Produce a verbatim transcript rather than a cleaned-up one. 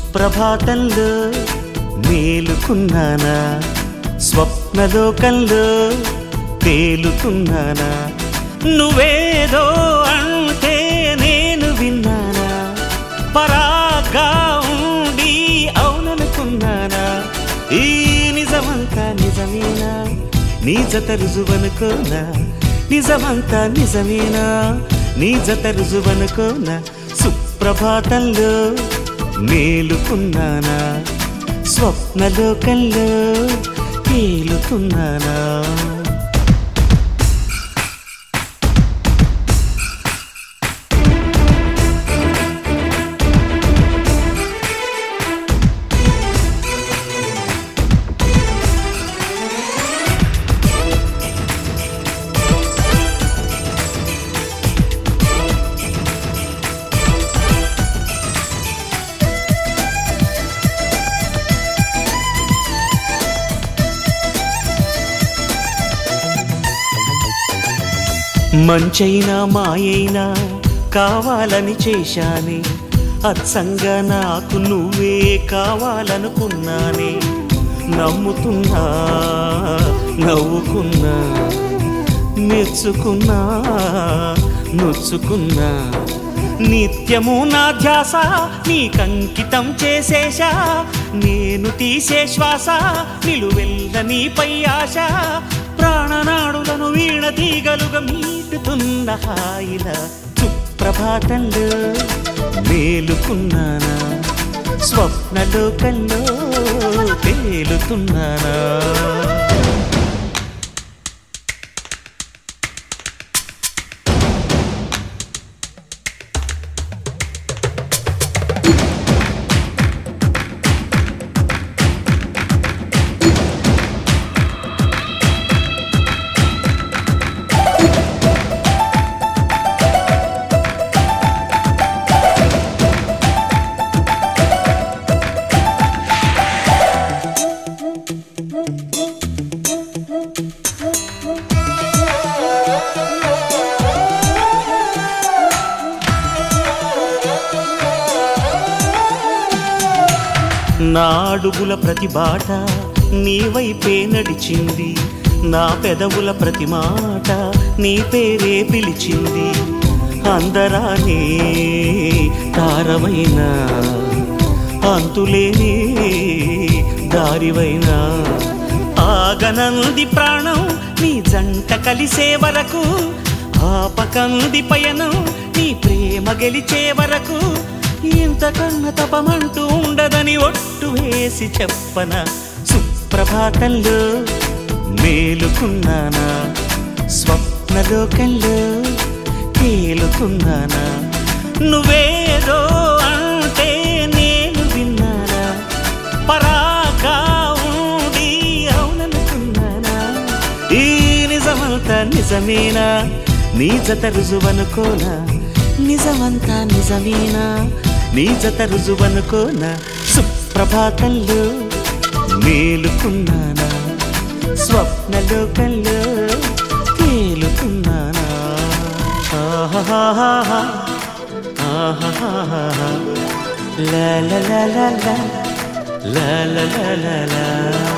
సుప్రభాతంలో మేలుకున్నానా, స్వప్నలోకంలో తేలుతున్నానా, నువ్వేదో అంటే నేను విన్నానా, పరాగా ఉండి అవుననుకున్నానా, ఈ నిజమంతా నిజమేనా, నీ జత రుజువనుకోనా, నిజమంతా నిజమేనా, నీ జత రుజువనుకోనా. సుప్రభాతంలో మేలుకున్నానా, స్వప్నలోకంలో తేలుతున్నానా. మంచైనా మాయైనా కావాలని చేశానే, అచ్చంగా నాకు నువ్వే కావాలనుకున్నానే, నమ్ముతున్నా నవ్వుకున్నా మెచ్చుకున్నా నొచ్చుకున్నా, నిత్యము నా ధ్యాస నీకంకితం చేసేశా, నేను తీసే శ్వాస నిలువెల్ల నీపై ఆశ, ప్రాణనాడులను వీణ తీగలుగా మీటుతున్న హాయిల. సుప్రభాతంలో మేలుకున్నానా, స్వప్నలోకంలో తేలుతున్నానా. నా అడుగుల ప్రతి బాట నీ వైపే నడిచింది, నా పెదవుల ప్రతి మాట నీ పేరే పిలిచింది, అందరానే తారవైనా అంతులేని దారివైనా, ఆగనంది ప్రాణం నీ జంట కలిసే వరకు, ఆపకంది పయనం నీ ప్రేమ గెలిచే వరకు, ఇంతకన్నా తపమంటూ ఉండదని ఒట్టు వేసి చెప్పన. సుప్రభాతంలో మేలుకున్నానా, స్వప్నలోకంలో తేలుతున్నానా, నువ్వేదో అంటే నేను విన్నానా, పరాగా ఉండి అవుననుకున్నానా, ఈ నిజమంతా నిజమేనా, నీ జత రుజువనుకోనా, నిజమంతా నిజమేనా, నీ జత రుజువనుకోనా. సుప్రభాతంలో మేలుకున్నానా, స్వప్నలోకంలో తేలుతున్నానా. ఆహాహా ఆహాహా లా లా లా లా లా లా లా లా లా.